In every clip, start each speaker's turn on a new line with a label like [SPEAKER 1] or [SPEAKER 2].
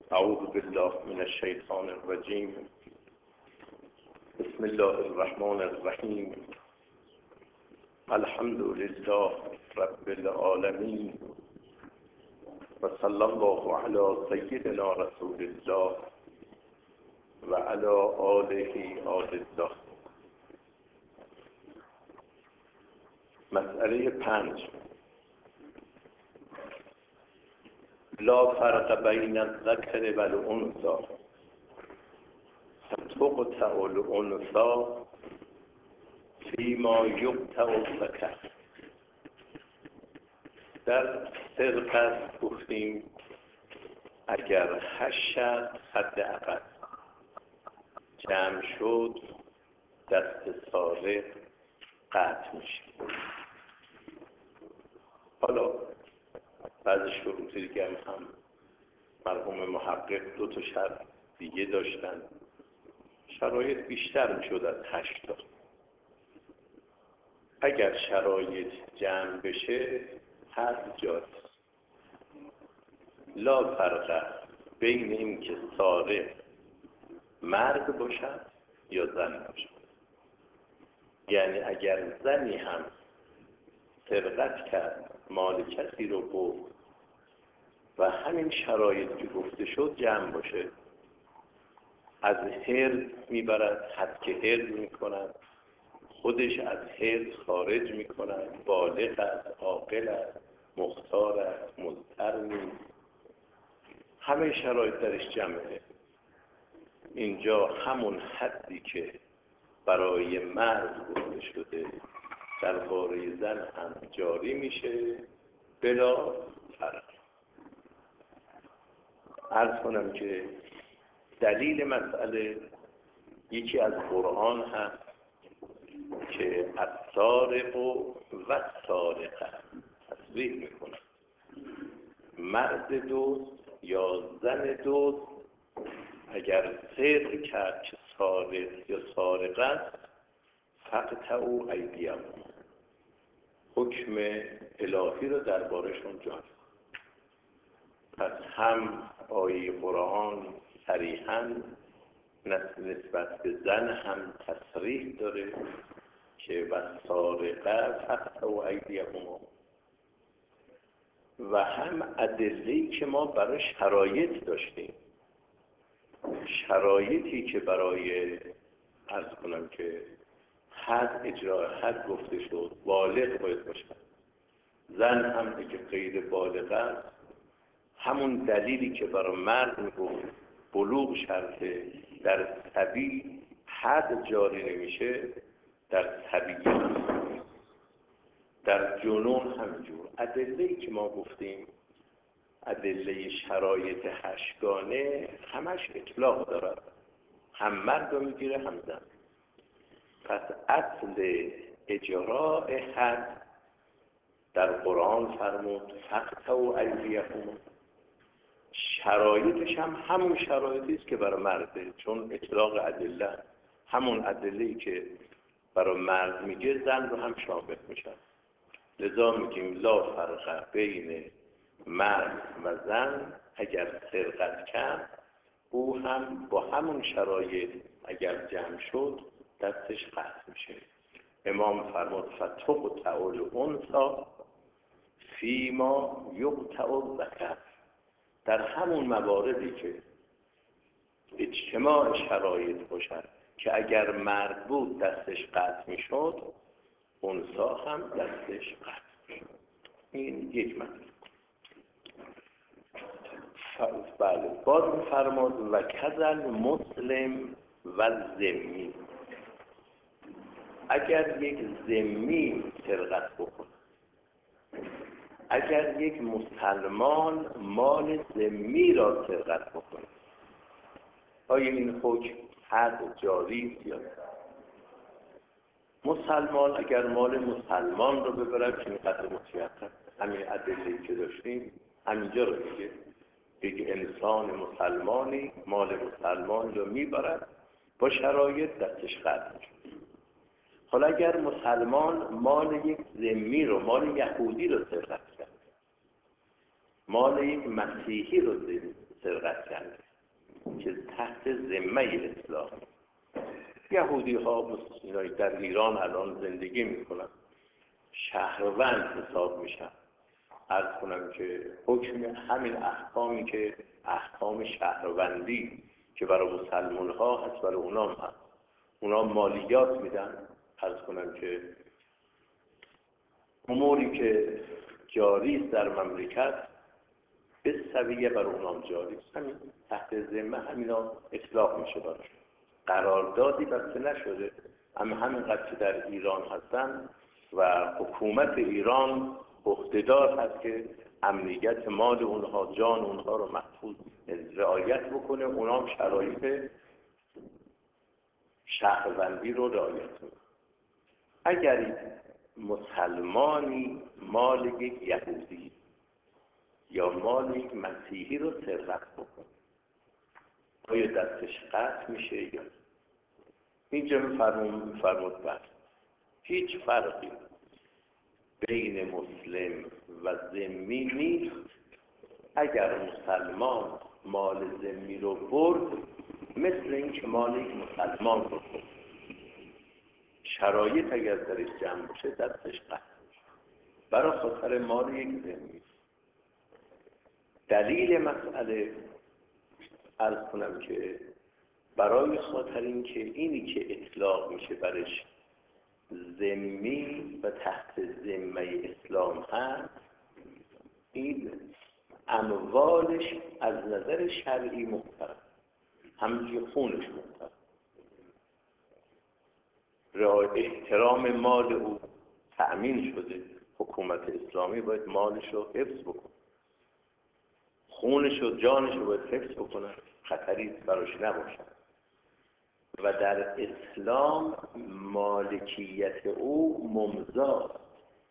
[SPEAKER 1] اعوذ بالله من الشیطان الرجیم. بسم الله الرحمن الرحیم. الحمد لله رب العالمین و صلی الله علی سیدنا رسول الله و علی آله الله. مسئله 5. لا فرق بین الذکر و الانثی فتقطع الانثی فیما یقطع الذکر. در سرقت گفتیم اگر 8 حداقل جمع شد دست سارق قطع میشه. حالا بعض شروط دیگه هم مرحوم محقق 2 شرط دیگه داشتن. شرایط بیشتر میشد از 8 تا. اگر شرایط جمع بشه حد جاست. لا فرق بین این که سارق مرد باشد یا زن باشد. یعنی اگر زنی هم سرقت کرد، مال کسی رو برد و همین شرایط که گفته شد جمع باشه، از حرز میبرد، حد که حرز میکند، خودش از حرز خارج میکند، بالغ است، عاقل است، مختار است، مضطر نیست، همه شرایط درش جمعه. اینجا همون حدی که برای مرد گفته شده درباره زن هم جاری میشه بلا فرق. عرض کنم که دلیل مسئله یکی از قرآن هست که السارق و السارقه تصریح میکنه. مرد دوست یا زن دوست اگر سرقت کرد که سارق یا سارقه است فقطعوا ایدیهم، حکم الهی رو دربارشون جاری. پس هم آیه قرآن صریحاً نسبت به زن هم تصریح داره که والسارقه فقطعوا ایدیهما، و هم ادله‌ای که ما برای شرایط داشتیم. شرایطی که برای عرض کنم که حد اجرا حد گفته شد بالغ باید باشد. زن هم که غیر بالغ است، همون دلیلی که برای مرد میگفت بلوغ شرطه، در صبی حد جاری نمیشه، در صبی در جنون همینجور. ادله‌ای که ما گفتیم ادله شرایط 8گانه همش اطلاق دارد، هم مرد رو میگیره هم زن. پس اصل اجراء حد در قرآن فرمود فقطعوا ایدیهم. شرایطش هم همون شرایطی است که برای مرده، چون اطلاق ادله همون ادله‌ای که برای مرد میگه زن رو هم شامل میشه. لذا میگیم لا فرق بین مرد و زن اگر سرقت کرد او هم با همون شرایط اگر جمع شد دستش قطع میشه. امام فرمود فتقطع الانثی فیما یقطع الذکر. در همون مواردی که اجتماع شرایط باشد که اگر مرد بود دستش قطع میشد، انثی هم دستش قطع میشد. این یک مطلب. بله، باز می‌فرماد و کذل مسلم و ذمی. اگر یک ذمی سرقت بکنه، اگر یک مسلمان مال ذمی را سرقت بکنه، آیا این حکم حد جاری است یا نه؟ مسلمان اگر مال مسلمان رو ببرد که اینقدر متیقن، همین ادله‌ای که داشتیم همینجا رو میگه. یک انسان مسلمانی مال مسلمان رو میبرد با شرایط دستش قطع میشه. حالا اگر مسلمان مال یک ذمی رو، مال یهودی رو سرقت کرد، مال یک مسیحی رو سرقت کرده که تحت ذمه اسلام. یهودی ها در ایران الان زندگی میکنن، شهروند حساب میشن. عرض کنم که حکم همین احکامی که احکام شهروندی که برای مسلمان ها هست برای اونا هم هست. اونا مالیات میدن. عرض کنم که اموری که جاری است در مملکت به سویه برای اونام جاری است. همین تحت ذمه همینا اطلاق میشه براش. قراردادی بسته نشده، اما همینقدر که در ایران هستن و حکومت ایران عهده‌دار هست که امنیت مال اونها، جان اونها رو محفوظ رعایت بکنه. اونها هم شرایط شهروندی رو رعایت کنه. اگر مسلمانی مال یک یهودی یا مال یک مسیحی رو سرقت بکنه، آیا دستش قطع میشه یا اینجا میفرمود بس هیچ فرقی بین مسلم و ذمی نیست. اگر مسلمان مال ذمی رو برد مثل این که مال یک مسلمان رو برد، شرایط اگر درش جمع باشه دستش قطع میشه برای خاطر مال یک ذمی. دلیل مسئله عرض کنم که برای خاطر این که اینی که اطلاق میشه برش ذمی و تحت ذمه اسلام هست، این اموالش از نظر شرعی محترم، همینجور خونش محترم، احترام مال او تأمین شده. حکومت اسلامی باید مالش رو حفظ بکنه، خونش و جانش رو باید حفظ بکنه، خطری براش نباشه. و در اسلام مالکیت او ممضاست،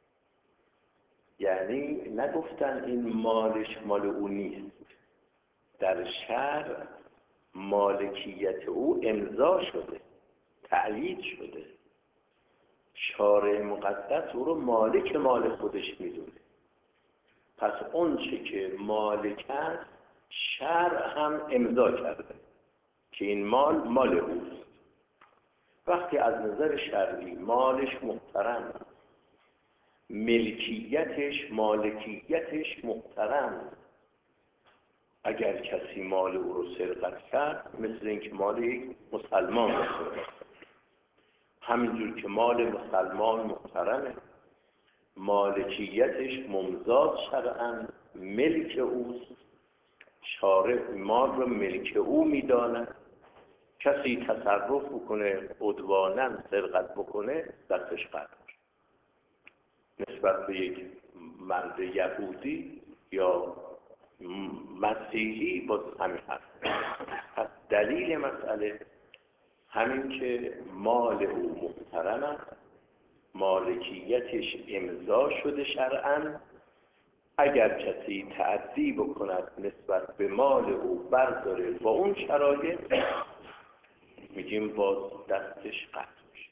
[SPEAKER 1] یعنی نگفتن این مالش مال او نیست. در شرع مالکیت او امضا شده، تأیید شده. شارع مقدس او رو مالک مال خودش میدونه. پس اون چه که مالک است شرع هم امضا کرده که این مال اوست. وقتی از نظر شرعی مالش محترم، مالکیتش محترم، اگر کسی مال او رو سرقت کرد مثل اینکه مال یک مسلمان رو سرقت کرد. همینجور که مال مسلمان محترمه، مالکیتش ممضات شرعاً، ملک اوست، شارع مال رو ملک او میداند. کسی تصرف بکنه، عدواناً سرقت بکنه، دستش قطع میشه. نسبت به یک مرد یهودی یا مسیحی باز همین هست. پس دلیل مسئله همین که مال او محترم است، مالکیتش امضا شده شرعاً. اگر کسی تعدی بکند نسبت به مال او برداره با اون شرایط، میگیم باز دستش قطع میشه.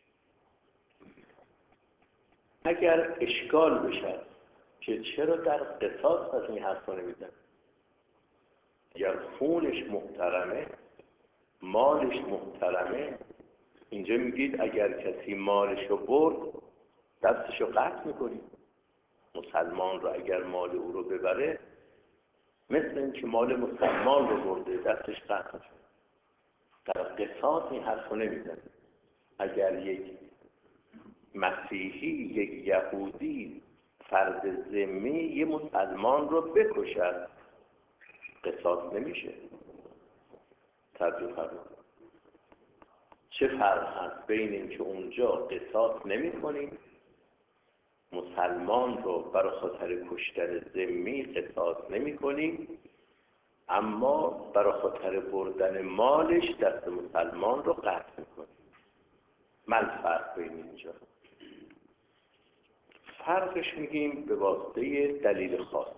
[SPEAKER 1] اگر اشکال بشه که چرا در قصاص از این حرفا نمیزن، اگر خونش محترمه، مالش محترمه، اینجا میگید اگر کسی مالش رو برد دستش رو قطع میکنیم. مسلمان رو اگر مال او رو ببره مثل این که مال مسلمان رو برده، دستش قطع میشه. در قصاص این حرف رو نمیزن. اگر یک مسیحی، یک یهودی فرد ذمی یه مسلمان رو بکشد قصاص نمیشه. توجه فرمایید. چه فرق هست بین این که اونجا قصاص نمی کنیم، مسلمان رو برای خاطر کشتن ذمی قصاص نمی کنیم، اما برای خاطر بردن مالش دست مسلمان رو قطع می کنیم. من فرق بین اینجا فرقش میگیم به واسطه دلیل خاص.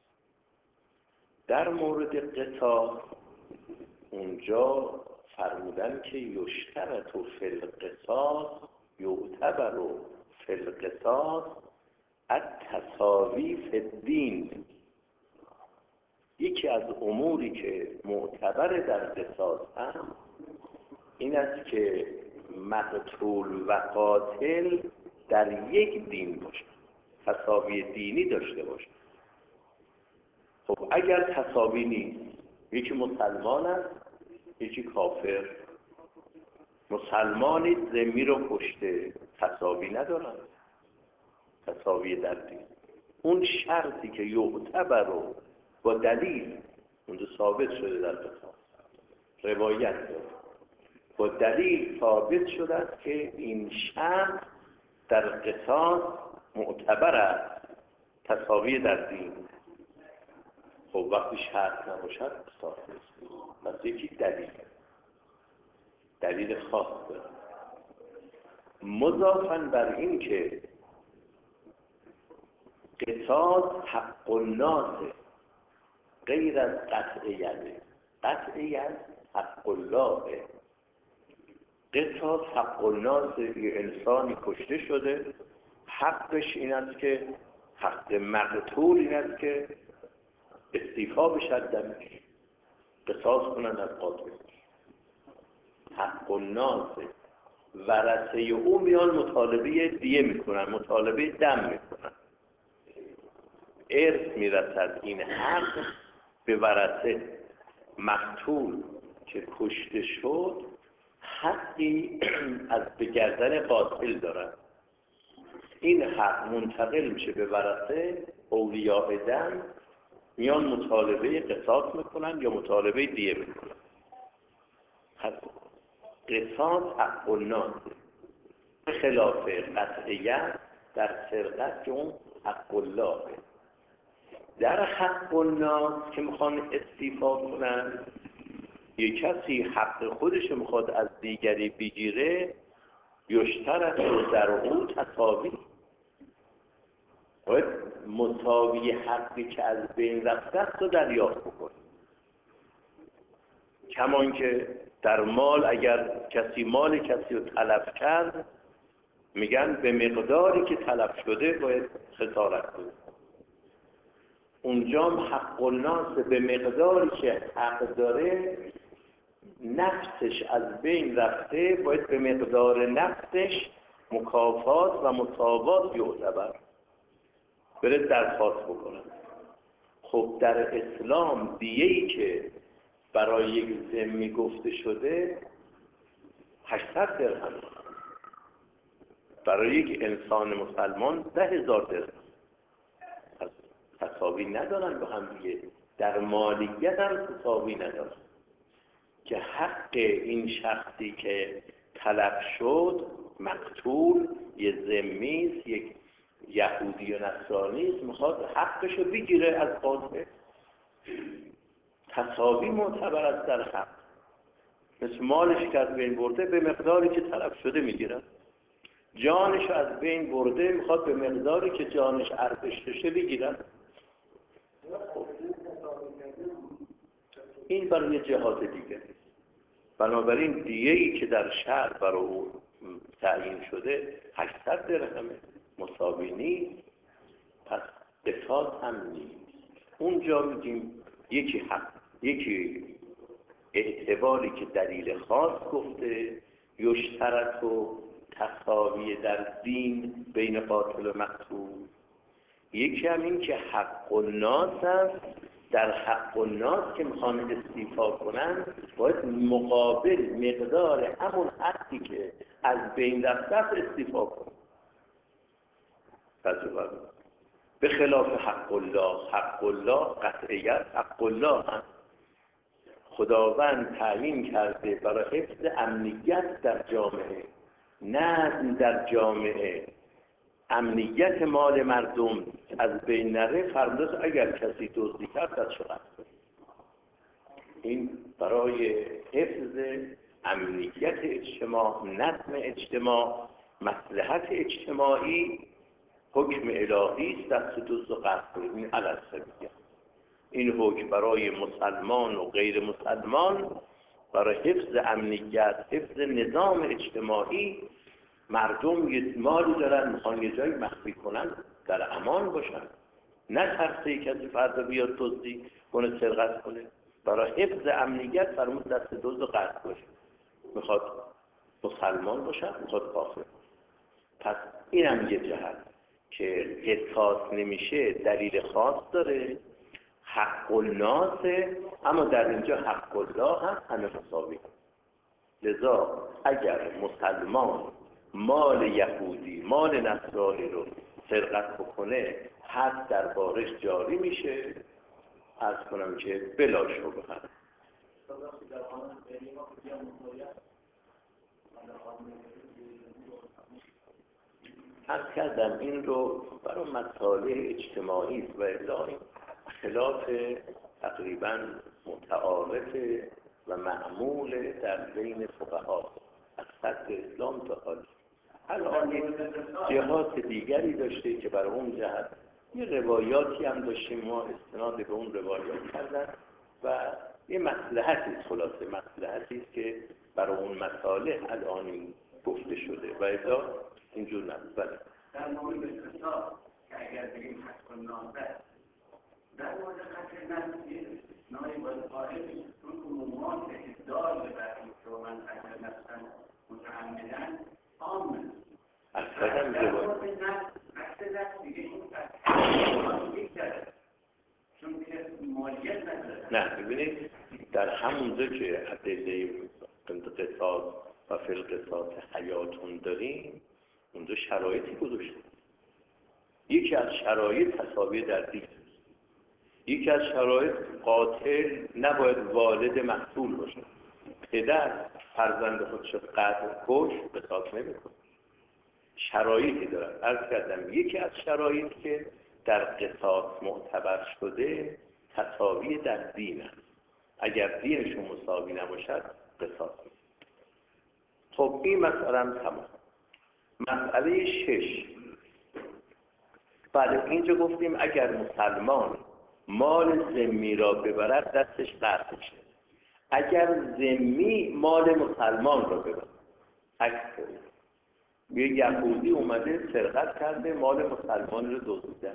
[SPEAKER 1] در مورد قصاص اونجا فرمودن که یشترط فی القصاص یعتبر فی القصاص التساوی فی الدین. یکی از اموری که معتبر در قصاص هم این است که مقتول و قاتل در یک دین باشه، تساوی دینی داشته باشه. خب اگر تساوی نیست، یکی مسلمان است یکی کافر، مسلمانی ذمی رو کشته، تساوی ندارن، تساوی در دین. اون شرطی که یعتبر رو با دلیل اونجا ثابت شده در قصاص، روایت داره، با دلیل ثابت شده است که این شرط در قصاص معتبر است، تساوی در دین. خب وقتی شرط نباشد قصاص نیست. پس یکی دلیل خاص داره. مضافاً بر این که قصاص حق الناس غیر از قطعیت، قطعیت حق الله. قصاص حق الناس، یه انسانی کشته شده، حقش این است که، حق مقتول این است که استیفا بشد دمش، قصاص کنند از قاتل. حق الناس، ورثه او میان مطالبه دیه میکنن، مطالبه دم میکنن، ارث میرسد این حق به ورثه. مقتول که کشته شد حقی از به گردن قاتل دارد، این حق منتقل میشه به ورثه. اولیاء دم میان مطالبه قصاص میکنن یا مطالبه دیه میکنن. قصاص حق الناس، خلاف قطعیت در سرقت که اون حق الله. در حق الناس که میخوان استیفا کنن، یک کسی حق خودش میخواد از دیگری بگیره، یشترط و در او تساوی، باید مساوی حقی که از بین رفته است رو دریافت بکنه. کمان که در مال اگر کسی مال کسی رو تلف کرد، میگن به مقداری که تلف شده باید خسارت کنه. اونجا حق الناس به مقداری که حق داره، نفسش از بین رفته، باید به مقدار نفسش مکافات و مساوات یعتبر بره درخواست بکنه. خب در اسلام دیه‌ای که برای یک ذمی گفته شده 800 درهم، برای یک انسان مسلمان 10,000 درهم. تساوی ندارن با هم دیگه، در مالیت هم تساوی ندارن که حق این شخصی که تلف شد، مقتول، یه ذمیست، یک یهودی و نصرانیست، میخواد حقشو بگیره از قاتل. تساوی معتبر است در حق. مثل مالش که از بین برده به مقداری که تلف شده میگیرن، جانش از بین برده میخواد به مقداری که جانش ارزش داشته بگیرن. این برای جهات دیگه. بنابراین دیه‌ای که در شهر برای او تعیین شده 800 درهمه، مساوی نیست، پس قصاص هم نیست. اونجا میگیم یکی حق، یکی اعتباری که دلیل خاص گفته، یشترط و تساوی در دین بین قاتل و مقتول. یکی هم این که حق الناس است، در حق الناس که میخوان استیفا کنن باید مقابل مقدار همون حقی که از بین رفته استیفا کنن. به خلاف حق الله، حق الله قطعیت حق الله هم خداوند تعیین کرده برای حفظ امنیت در جامعه، نظم در جامعه، امنیت مال مردم از بین نره. فرموده اگر کسی دزدی کرد از شرط، این برای حفظ امنیت اجتماع، نظم اجتماع، مصلحت اجتماعی حکم الهی است. دست دزد و قتل این علیه میگه. این حکم برای مسلمان و غیر مسلمان، برای حفظ امنیت، حفظ نظام اجتماعی. مردم یه مالی دارن میخوان یه جایی مخفی کنن، در امان باشن، نه ترسه کسی فردا بیاد دزدی کنه سرقت کنه، برای حفظ امنیت فرمود دست دزد و قطع باشه، میخواد مسلمان باشد میخواد کافر. پس اینم یه جهت که قصاص نمیشه دلیل خاص داره، حق الناسه، اما در اینجا حق الله هم همه مساوی. لذا اگر مسلمان مال یهودی مال نصرانی رو سرقت بکنه حد در بارش جاری میشه، عرض کنم که بلا شبهه. عرض کردم این رو برای مسائل اجتماعی و الا این خلاف تقریبا متعارف و معمول در بین فقها از صدر اسلام تا حال. الان جهات دیگری داشته که برای اون جهت یه روایاتی هم داشتیم، ما استناد به اون روایات کردن و یه مصلحتی خلاصه مصلحتی که برای اون مسائل الان گفته شده و اذا اینجور نبود. بله
[SPEAKER 2] در مورد اقتصاد که اگر بگیم حق الناسه، در مورد قتل نفسی نایب القائل چون عمومات ادعا به برای که من قتل نفسن متعمدن عامه.
[SPEAKER 1] اصلا
[SPEAKER 2] در مورد قتل نفس دیگه این قتل بیشتره چون که مالیت نداره.
[SPEAKER 1] نه ببینید در همونجا که ادله قصاص و فی القصاص حیاتون داریم اونجا شرایطی گذاشته. یکی از شرایط تساوی در دین، یکی از شرایط قاتل نباید والد مقتول باشه. پدر فرزند خودش قتل کش قصاص نمیکنه، شرایطی دارد. عرض کردم یکی از شرایط که در قصاص معتبر شده تساوی در دین است. اگر دینشون مساوی نباشد قصاص نیست. خب این مسئله هم تمام. مسئله 6. بله اینجا گفتیم اگر مسلمان مال ذمی را ببرد دستش قطع میشه. اگر ذمی مال مسلمان را ببرد، عکس یه یهودی اومده سرقت کرده مال مسلمان رو دزدیده،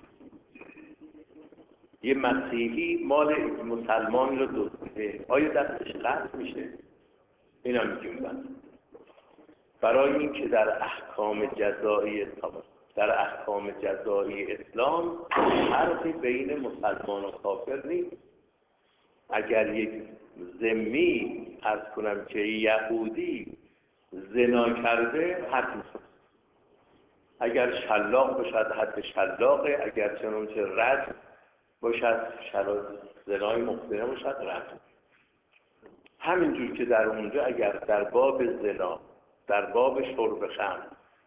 [SPEAKER 1] یه مسیحی مال مسلمان رو دزدیده، آیا دستش قطع میشه؟ اینا میگیم بند. برای این که در احکام جزایی اسلام فرقی بین مسلمان و کافر نیست. اگر یک ذمی عرض کنم که یهودی زنا کرده حد میشه، اگر شلاق باشد حد شلاقه، اگر چنانچه رد باشد زنای مخزنه باشد رد. همینجور که در اونجا اگر در باب زنا در باب شرب خمر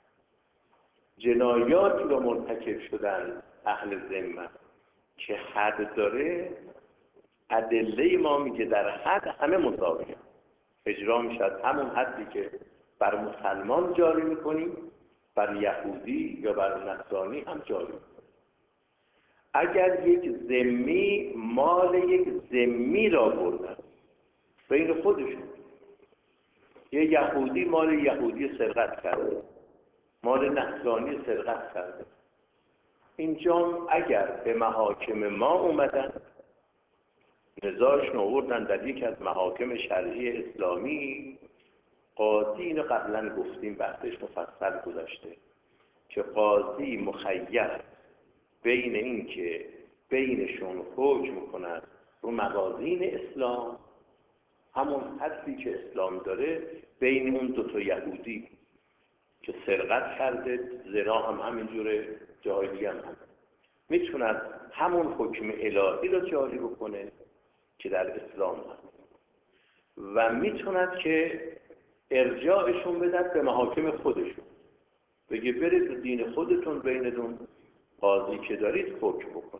[SPEAKER 1] جنایاتی رو مرتکب شدن اهل ذمه که حد داره، ادله ما میگه در حد همه مساویه، اجرا میشد همون حدی که بر مسلمان جاری میکنیم بر یهودی یا بر نصرانی هم جاری میکنیم. اگر یک ذمی مال یک ذمی را بردن بین خودشون، یه یهودی مال یهودی سرقت کرده، مال نصرانی سرقت کرده، اینجا اگر به محاکم ما اومدن نزاعشون آوردن در یک از محاکم شرعی اسلامی، قاضی اینو قبلا گفتیم بحثش مفصل گذاشته که قاضی مخیر بین این که بینشون حکم کند رو موازین اسلام، همون حدی که اسلام داره، بین اون دوتا یهودی که سرقت کرده، زنا هم همینجوره، جای دیگه هم میتوند همون حکم الهی رو جاری بکنه که در اسلام هست و میتوند که ارجاعشون بدن به محاکم خودشون، بگه برید به دین خودتون بینتون قاضی که دارید حکم بکن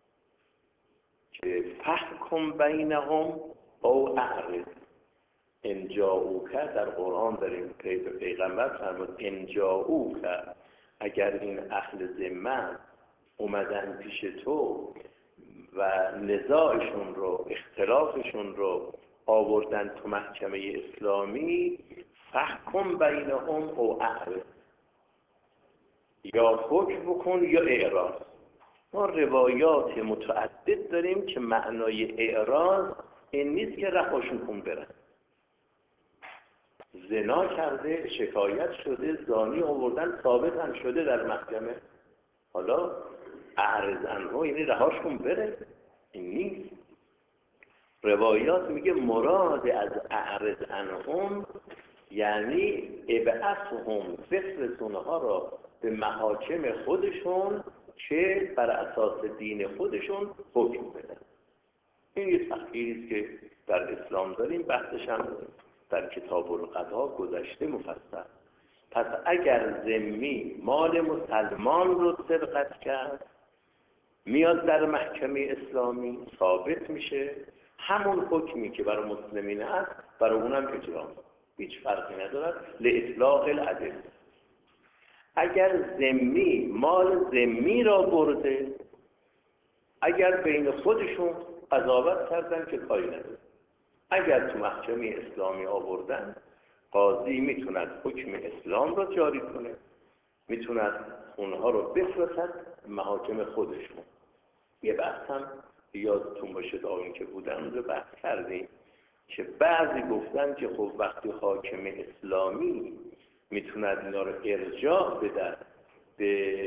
[SPEAKER 1] که فحکم بینهم او اعرض ان جاءوک. در قرآن داریم پیغمبر فرمود ان جاءوک، اگر این اهل ذمه اومدن پیش تو و نزاعشون رو اختلافشون رو آوردن تو محکمه اسلامی، فحکم بینهم او اعرض، یا حکم بکن یا اعراض. ما روایات متعدد داریم که معنای اعراض این نیست که رهاشون کن برن. زنا کرده، شکایت شده، زانی آوردن، ثابت هم شده در محکمه، حالا اعرض عنه یعنی رهاش کن بره، این نیست. روایات میگه مراد از اعرض عنهم یعنی ابعثهم، بفرستونها را به محاکم خودشون که بر اساس دین خودشون حکم بدن. این یه تحقیقی است که در اسلام داریم، بحثش هم در کتاب القضا گذشته مفصل. پس اگر ذمی مال مسلمان رو سرقت کرد، میاد در محکمه اسلامی ثابت میشه، همون حکمی که برای مسلمین هست برای اونم اجرا، هیچ فرقی ندارد، لاطلاق العدل. اگر ذمی مال ذمی را برده، اگر بین خودشون قضاوت کردن که کاری نداره، اگر تو محکمه اسلامی آوردن، قاضی میتوند حکم اسلام را جاری کنه، میتوند اونها رو بفرستد محاکم خودشون. یه بحث هم یادتون باشه تا این که بودن رو بحث کردیم که بعضی گفتن که خب وقتی حاکم اسلامی میتوند اینا رو ارجاع بده به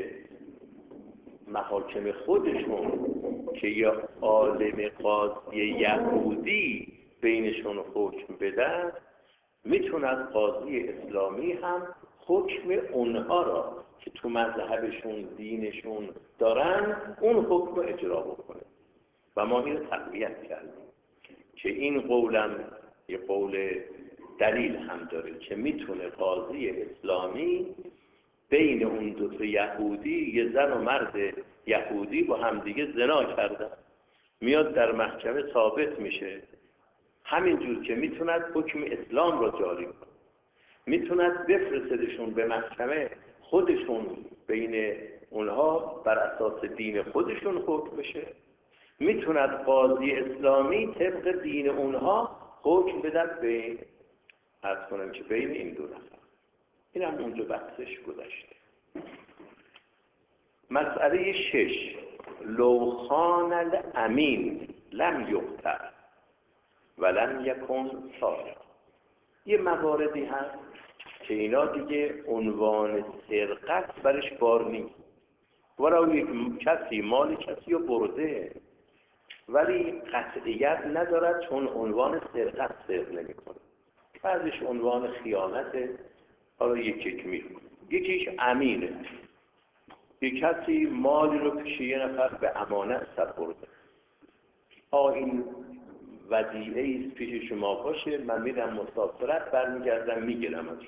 [SPEAKER 1] محاکم خودشون که یه عالم قاضی یهودی بینشون حکم بده، میتوند قاضی اسلامی هم حکم اونها را که تو مذهبشون دینشون دارن اون حکم رو اجرا بکنه. و ما این رو تقویت کردیم که این قولم یه قول دلیل هم داره که میتونه قاضی اسلامی بین اون دو تا یهودی، یه زن و مرد یهودی با همدیگه زنا کردن، میاد در محکمه ثابت میشه، همینجور که میتوند حکم اسلام را جاری کنه، میتوند بفرستدشون به محکمه خودشون، بین اونها بر اساس دین خودشون حکم بشه، میتوند قاضی اسلامی طبق دین اونها حکم بدن به عرض کنم که بین این دو نفر. این هم اونجا بحثش گذشته. مسئله 6 لو خان الامین لم یقتل ولم یکن سارق. یه مواردی هست که اینا دیگه عنوان سرقت برش بار نیست، ولو یک کسی مال کسی رو برده ولی قطعیت ندارد چون عنوان سرقت صرف نمی کنه، بعضش عنوان خیانته، حالا یک میکنه. یکیش امینه، یک کسی مالی رو پیش یه نفر به امانت سپرده، این ودیعه ایست پیش شما باشه، من میرم مسافرت برمیگردم میگیرم.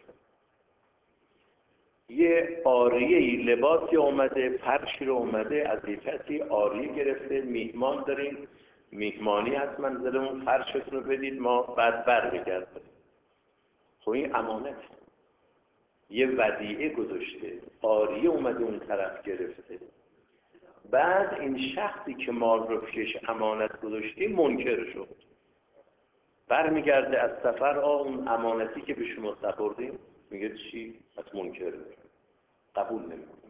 [SPEAKER 1] یه آریه لباسی اومده، فرشی رو اومده از یک کسی آریه گرفته، میهمان داریم، میهمانی هست، منزلمون فرشتون رو بدید ما بعد برمیگردیم. خب این امانت، یه ودیعه گذاشته، آریه اومده اون طرف گرفته، بعد این شخصی که مال رو پیش امانت گذاشته منکر شد، برمیگرده از سفر، اون امانتی که به شما سپردیم، میگه چی؟ از منکر قبول نمیکنه.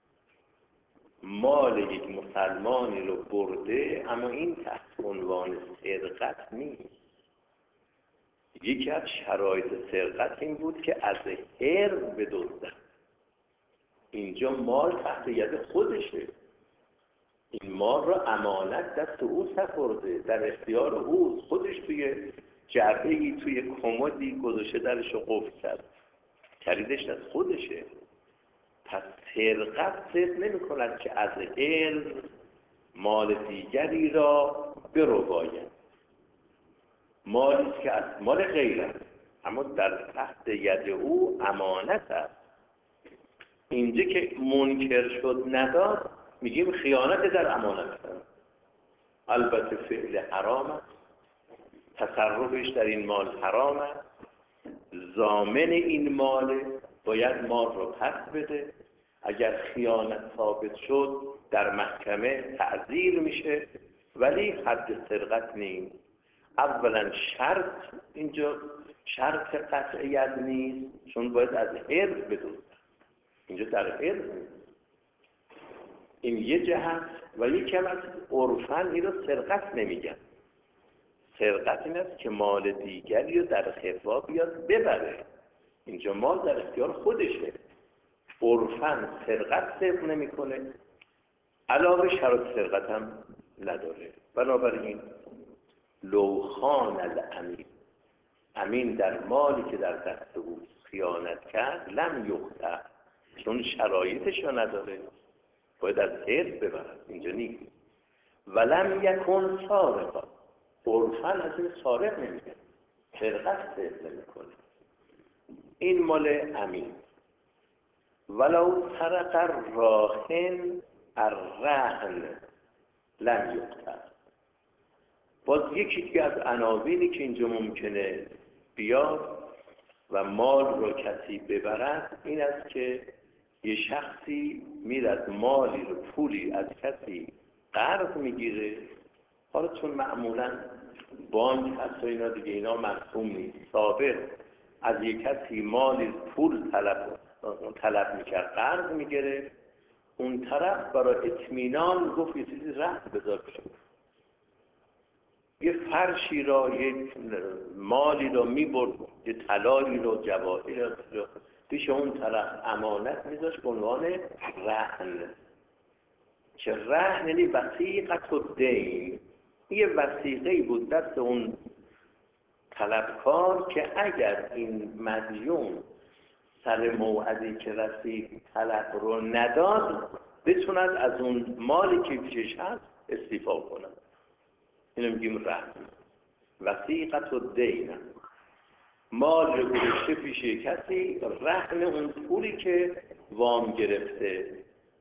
[SPEAKER 1] مال یک مسلمانی رو برده اما این تحت عنوان سرقت نیست. یکی از شرایط سرقت این بود که از حرز بدزدن. اینجا مال تحت ید خودشه، این مال رو امانت دست او سپرده، در اختیار او، خودش توی جعبه‌ای توی کمدی گذاشته درش رو قفل کرد، خریدش از خودشه. پس سرقت صرف نمی کند که از حرز مال دیگری را برباید، مالی که از مال غیره اما در تحت ید او امانت است. اینجا که منکر شد نداد، میگیم خیانت در امانت است. البته فعل حرام است، تصرفش در این مال حرام است، ضامن این مال باید مال رو پس بده. اگر خیانت ثابت شد در محکمه تعزیر میشه، ولی حد سرقت نیست. اولا شرط اینجا شرط قطعیت نیست، چون باید از حرز بدزدن، اینجا در حرز نیست. این یه جهت. و یکی هم از عرفاً این رو سرقت نمیگن. سرقت این است که مال دیگری رو در خفا بیاد ببره. اینجا مال در اختیار خودشه. عرفاً سرقت صرف نمیکنه، علاوه شرط سرقت هم نداره. بنابراین لوخان الامین، امین در مالی که در دست او خیانت کرد، لم یخطأ، چون شرایطش رو نداره باید از حرص ببرد، اینجا نیست. ولم یکن سارقا، عرفاً از این سارق نمیگه، سرقت صرف نمیکنه. این مال امین. ولو سرق الراهن الرهن لم یقطع. باز یکی دیگه از عناوینی که اینجا ممکنه بیاد و مال رو کسی ببرد این است که یه شخصی میرد مالی رو، پولی از کسی قرض میگیره. حالا چون معمولا بانک هست و اینا دیگه اینا مرسوم نیست، سابق از یک کسی مالی پول طلب میکرد، قرض میگیره، اون طرف برای اطمینان گفت یه چیزی رهن بذار بشه، یه فرشی را، یه مالی را میبرد، یه طلایی را، جواهری را پیش اون طرف امانت میذاشت به عنوان رهن. که رهن یعنی وثیقة الدین، یه وثیقه‌ای بود دست اون طلبکار که اگر این مدیون سر موعدی که رسید طلب رو نداد بتوند از اون مالی که پیشش هست استیفا کنند. اینو میگیم رهن، وثیقة الدین. مال رو گذاشته پیش کسی، رهن اون پولی که وام گرفته.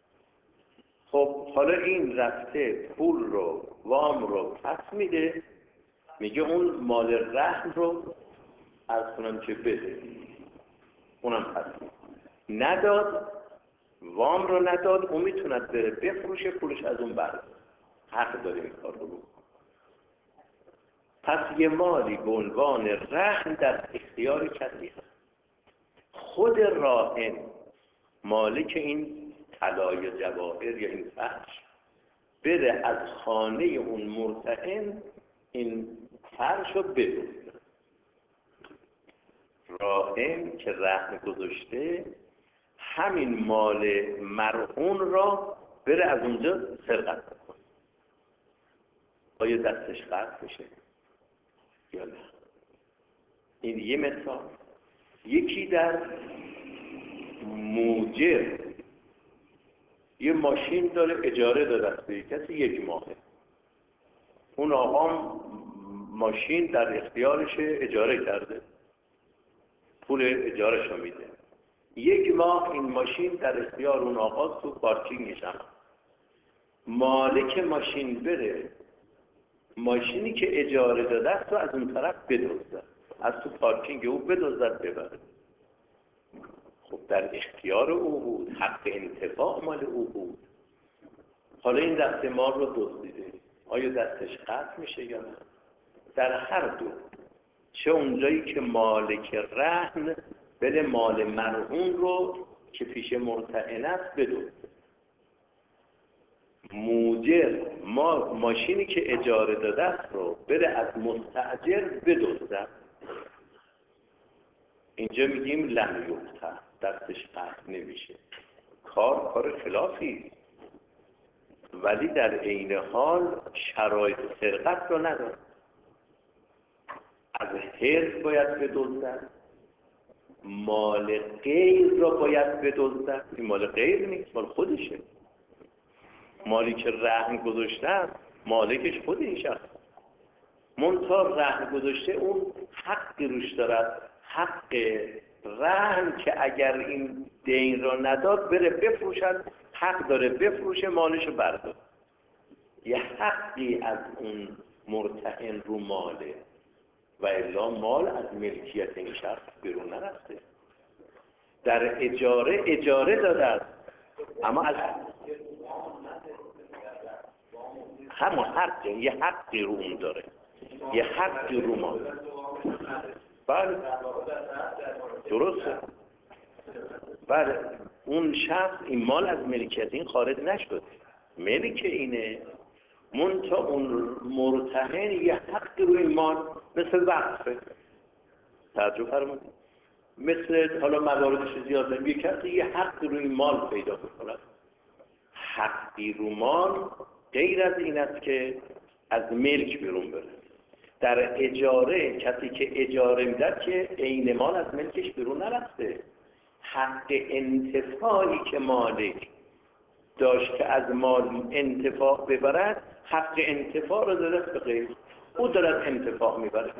[SPEAKER 1] خب حالا این رفته پول رو، وام رو پس میده، میگه اون مال رهن رو از کنم که بده، اونم پس میده. نداد، وام رو نداد، اون میتوند بره بفروشه، پولش از اون برد، حق داره این کار رو بکنه. پس یه مالی به عنوان رهن در اختیار کسی هست. خود راهن مالک این طلا یا جواهر یا این فرش بره از خانه اون مرتهن این فرش رو بدزده. راهن که رهن گذاشته همین مال مرهون را بره از اونجا سرقت کنه. آیا دستش قطع میشه یا نه؟ این یه مثال. یکی در موجر یه ماشین داره، اجاره داده است به کسی 1 ماهه. اون آقا ماشین در اختیارش اجاره کرده، پول اجارش رو میده. 1 ماه این ماشین در اختیار اون آقا تو پارکینگش هم. مالک ماشین بره ماشینی که اجاره داده است و از اون طرف بدزده، از تو پارکینگ او بدزد ببره. خب در اختیار او بود، حق انتفاع مال او بود. حالا این دست مال رو دزدیده، آیا دستش قطع میشه یا نه؟ در هر دو، چه اونجایی که مالک رهن بره مال مرهون رو که پیش مرتهن است بدزده، موجر ماشینی که اجاره داده است رو بره از مستاجر بدزده، اینجا میگیم لم یقطع، دستش قطع نمیشه. کار خلافی، ولی در عین حال شرایط سرقت رو نداره. از حرص باید بدزدن، مال غیر را باید بدزدن. این مال غیر نیست، مال خودشه. مالی که رهن گذاشته مالکش خود این شخص، منتها رهن گذاشته اون حقی روش دارد، حق رهن که اگر این دین را نداد بره بفروشد، حق داره بفروشه، مالشو بردار. یه حقی از اون مرتهن رو ماله و الا مال از ملکیت این شخص بیرون نرفته. در اجاره داده است، اما از همون حق، یه حقی رو اون داره، یه حقی رو مال. بله درسته. بله اون شخص این مال از ملکیت این خارج نشد، ملک اینه، منتها اون مرتهن یه حقی روی مال مثل وقفه. توجه فرمودید؟ مثل حالا مواردش زیاد نمیم، یه کسی یه حقی روی مال پیدا بکنه. حقی رو مال غیر از این است که از ملک بیرون بره. در اجاره کسی که اجاره میداد که عین مال از ملکش بیرون نرفته. حق انتفاعی که مالک داشت که از مال انتفاع ببرد، حق انتفاع رو داره به غیر او دارد انتفاع میبره.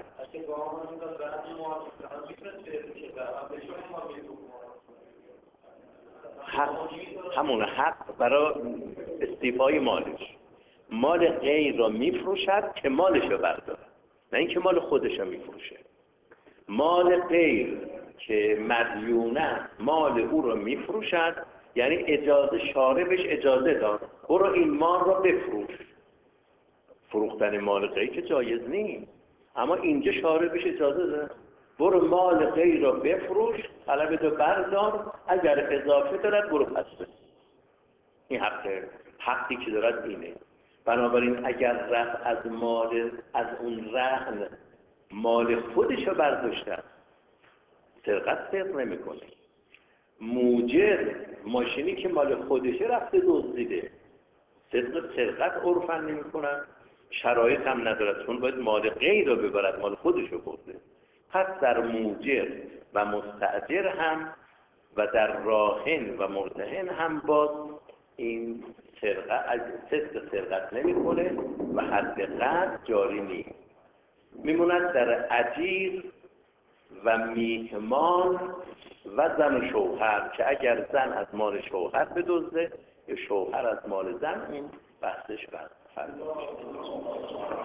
[SPEAKER 1] همون حق برای استیفای مالش، مال غیر را میفروشد که مالش رو برداره، نه اینکه مال خودش رو میفروشه. مال غیر که مدیونه مال او رو میفروشد، یعنی اجازه شارع بهش اجازه داد برو این مال را بفروش. فروختن مال غیر که جایز نیست، اما اینجا شارع بهش اجازه داد برو مال غیر را بفروش، طلب تو بردار، اگر اضافه دارد برو پس بده. این حقی که دارد اینه. بنابراین اگر رفت از اون رهن مال خودش رو برداشته، سرقت نمیکنه. موجر ماشینی که مال خودشه رفته دزدیده، سرقت عرفاً نمیکنن، شرایط هم ندارد، چون باید مال غیر رو ببرد، مال خودش رو برده. پس در موجر و مستأجر هم و در راهن و مرتهن هم باز این سرقت نمیکنه و حد قطع جاری نیست. میموند در اجیر و میهمان و زن و شوهر که اگر زن از مال شوهر بدزده یا شوهر از مال زن، این بحثش فرق میشه.